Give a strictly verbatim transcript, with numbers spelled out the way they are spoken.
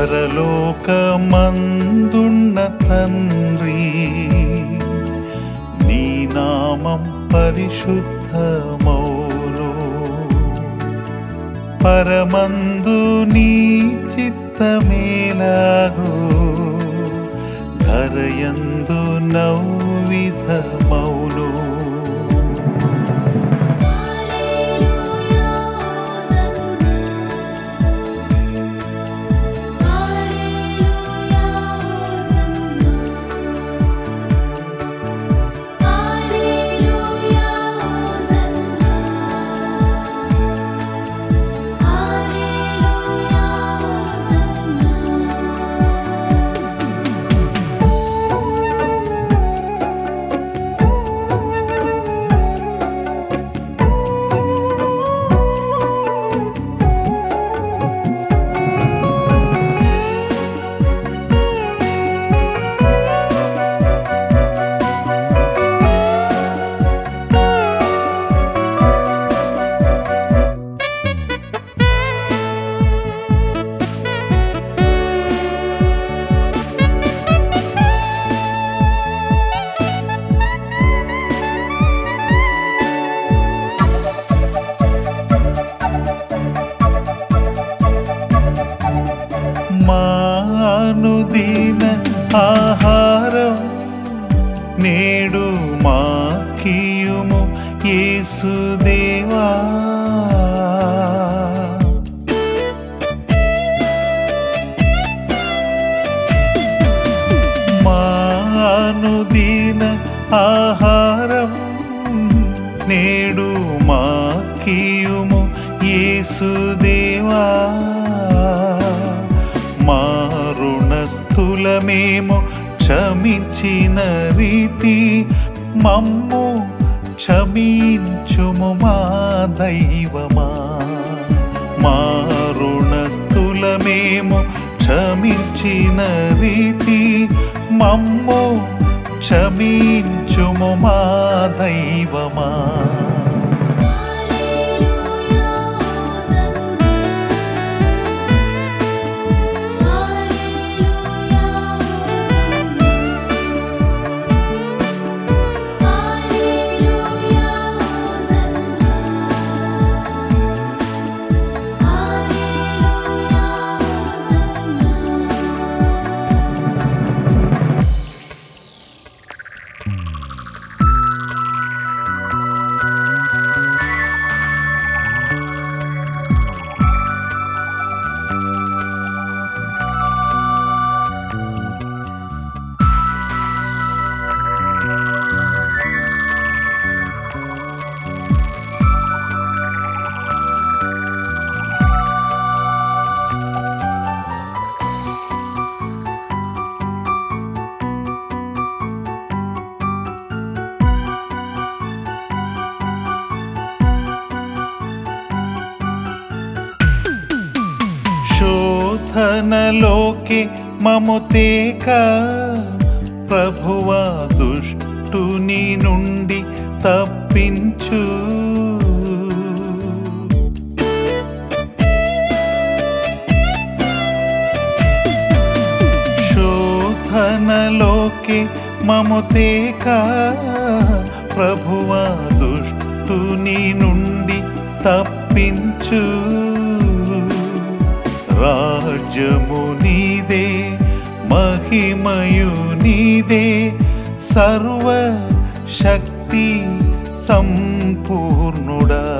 పరలోకమందున్న తండ్రి, నీ నామం పరిశుద్ధమౌను. పరమందు నీ చిత్తమేలాగో, ధరయందు నౌవిధమౌను. మానుదిన ఆహారం నేడు మాకియుము యేసుదేవా. మానుదిన ఆహారం నేడు మాకియుము యేసుదేవా. మా రుణస్థులమేమో క్షమించిన రీతి మమ్ము క్షమించుము మా దైవమా. మా రుణస్థులమేమో క్షమించిన రీతి మమ్ము క్షమించుము మా దైవమా. శోధనలోకి మము తేక ప్రభువా, దుష్టుని నుండి తప్పించు. శోధనలోకి మము తేక ప్రభువా, దుష్టుని నుండి తప్పించు. రాజ్యము నీదే, మహిమయు నీదే, సర్వ శక్తి సంపూర్ణుడా.